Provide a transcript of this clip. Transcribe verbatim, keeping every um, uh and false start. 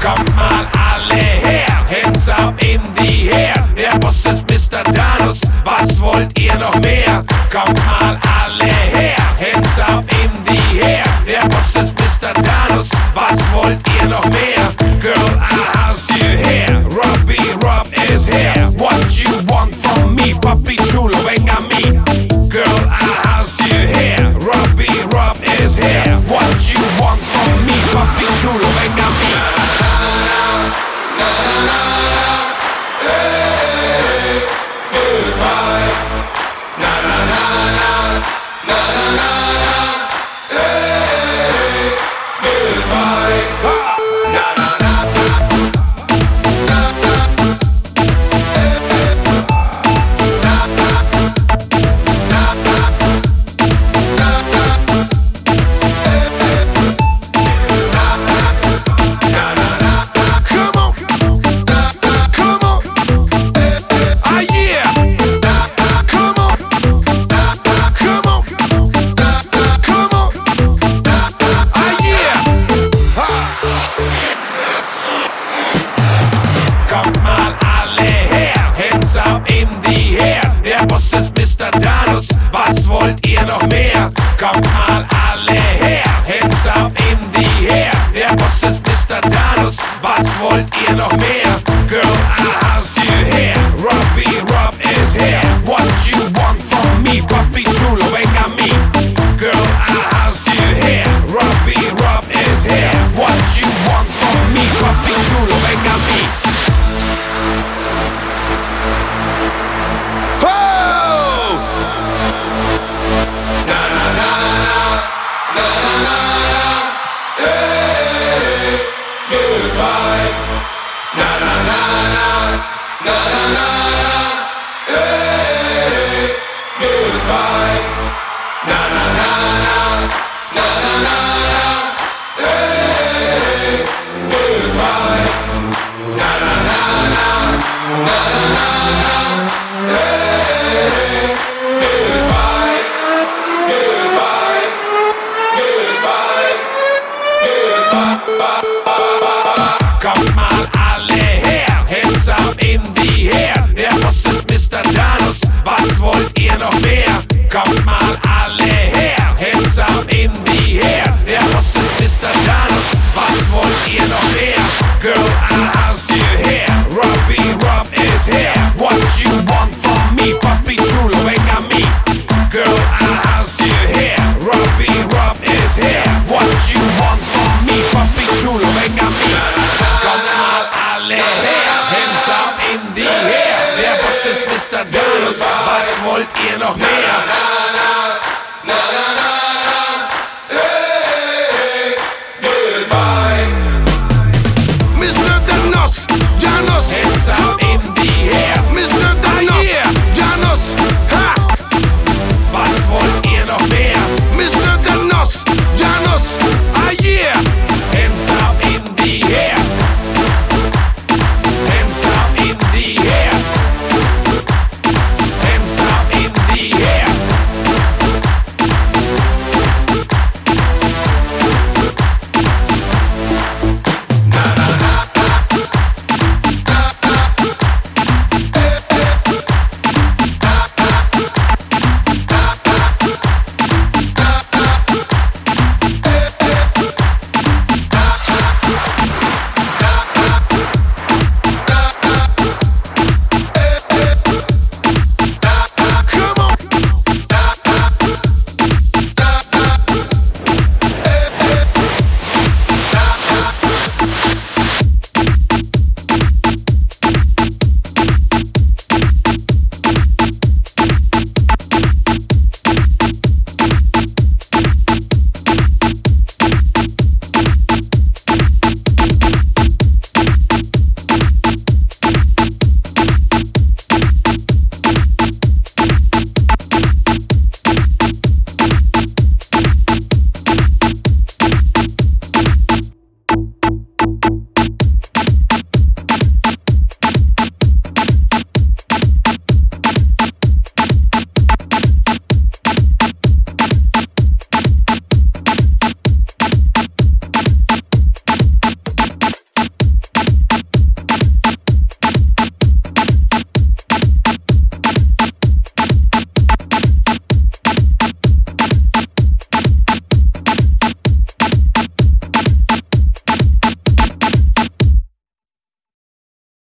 Kommt mal alle her, hands up in the air. Der Boss ist Mister Danus, was wollt ihr noch mehr? Kommt mal alle her, hands up in the air. Der Boss ist Mister Danus, was wollt ihr noch mehr? Girl, I'll house you here, Robbie Rob is here. What you want from me, papi chulo, ven a mí. Girl, I'll house you here, Robbie Rob is here. What you want from me, papi chulo, ven a mí. Kommt mal alle her, hands up in the air. Der Boss ist Mister Danus, was wollt ihr noch mehr? Kommt mal alle her, hands up in the air. Der Boss ist Mister Danus, was wollt ihr noch mehr? Girl, I'll house you here, Robbie Rob is here. What you want from me, papi chulo, ven a mí. Girl, I'll house you here, Robbie Rob is here. What you want from me, papi chulo, ven a mí. Kommt mal alle her, hands up in the air. Der Boss ist Mister Danus, was wollt ihr noch mehr? Kommt mal alle her, hands up in the air. Der Boss ist Mister Danus, was wollt ihr noch mehr? Girl, I'll house you here, Robbie Rob is here. What you want from me, papi chulo, ven a mí. Girl, I'll house you here, Robbie Rob is here. What you want from me, papi chulo, ven a mí. Kommt mal alle her, hands up in the air. Der Boss ist Mister Danus, was wollt ihr noch mehr?